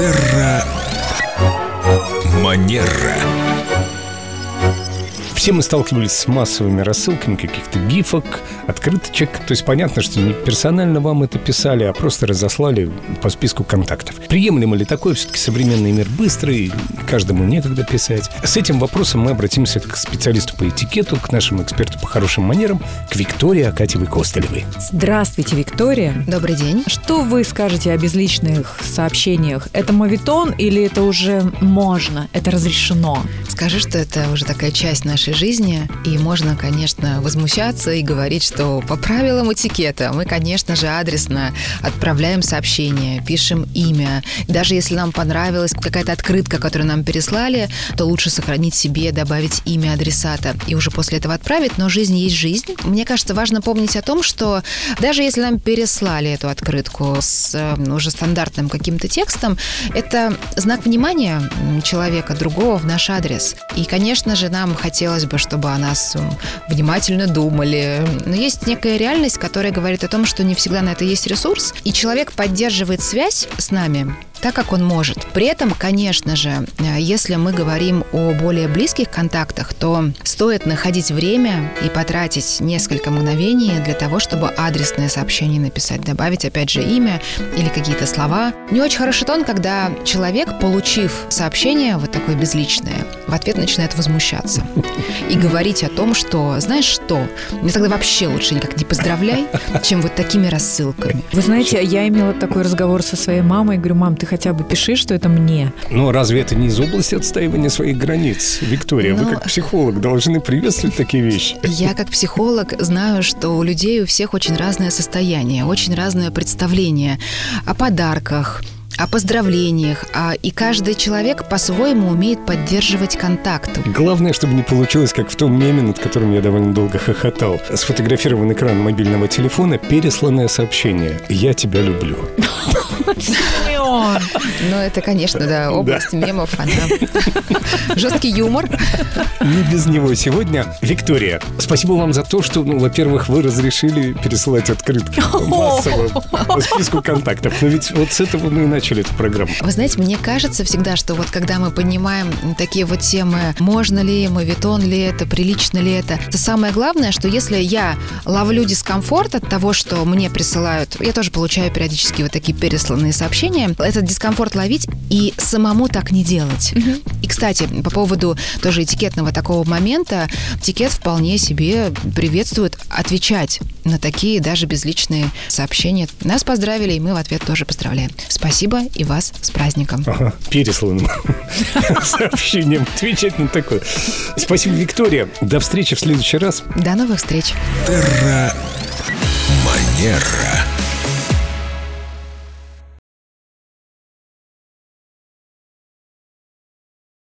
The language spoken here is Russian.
Манера. Все мы сталкивались с массовыми рассылками каких-то гифок, открыточек. То есть понятно, что не персонально вам это писали, а просто разослали по списку контактов. Приемлемо ли такое? Все-таки современный мир быстрый, каждому некогда писать. С этим вопросом мы обратимся к специалисту по этикету, к нашему эксперту по хорошим манерам, к Виктории Акатьевой-Костылевой. Здравствуйте, Виктория. Добрый день. Что вы скажете о безличных сообщениях? Это моветон или это уже можно? Это разрешено? Скажи, что это уже такая часть нашей жизни, и можно, конечно, возмущаться и говорить, что по правилам этикета мы, конечно же, адресно отправляем сообщение, пишем имя. Даже если нам понравилась какая-то открытка, которую нам переслали, то лучше сохранить себе, добавить имя адресата и уже после этого отправить, но жизнь есть жизнь. Мне кажется, важно помнить о том, что даже если нам переслали эту открытку с уже стандартным каким-то текстом, это знак внимания человека другого в наш адрес. И, конечно же, нам хотелось бы, чтобы о нас внимательно думали. Но есть некая реальность, которая говорит о том, что не всегда на это есть ресурс, и человек поддерживает связь с нами так, как он может. При этом, конечно же, если мы говорим о более близких контактах, то стоит находить время и потратить несколько мгновений для того, чтобы адресное сообщение написать, добавить, опять же, имя или какие-то слова. Не очень хороший тон, когда человек, получив сообщение вот такое безличное, в ответ начинает возмущаться и говорить о том, что, знаешь что, мне тогда вообще лучше никак не поздравляй, чем вот такими рассылками. Вы знаете, я имела такой разговор со своей мамой. Говорю, мам, ты хотя бы пиши, что это мне. Но разве это не из области отстаивания своих границ? Виктория, вы как психолог должны приветствовать такие вещи. Я как психолог знаю, что у людей у всех очень разное состояние, очень разное представление о подарках, о поздравлениях, и каждый человек по-своему умеет поддерживать контакт. Главное, чтобы не получилось, как в том меме, над которым я довольно долго хохотал. Сфотографирован экран мобильного телефона, пересланное сообщение: «Я тебя люблю». Ну, это, конечно, да, область мемов, она... Жесткий юмор. Не без него сегодня. Виктория, спасибо вам за то, что, во-первых, вы разрешили пересылать открытки массово по списку контактов. Но ведь вот с этого мы и начали эту программу. Вы знаете, мне кажется всегда, что вот когда мы понимаем такие вот темы, можно ли, моветон ли это, прилично ли это самое главное, что если я ловлю дискомфорт от того, что мне присылают, я тоже получаю периодически вот такие пересланные сообщения, этот дискомфорт ловить и самому так не делать. И, кстати, по поводу тоже этикетного такого момента, этикет вполне себе приветствует отвечать на такие даже безличные сообщения. Нас поздравили, и мы в ответ тоже поздравляем. Спасибо и вас с праздником. Ага, пересланным сообщением отвечать на такое. Спасибо, Виктория. До встречи в следующий раз. До новых встреч. Манера.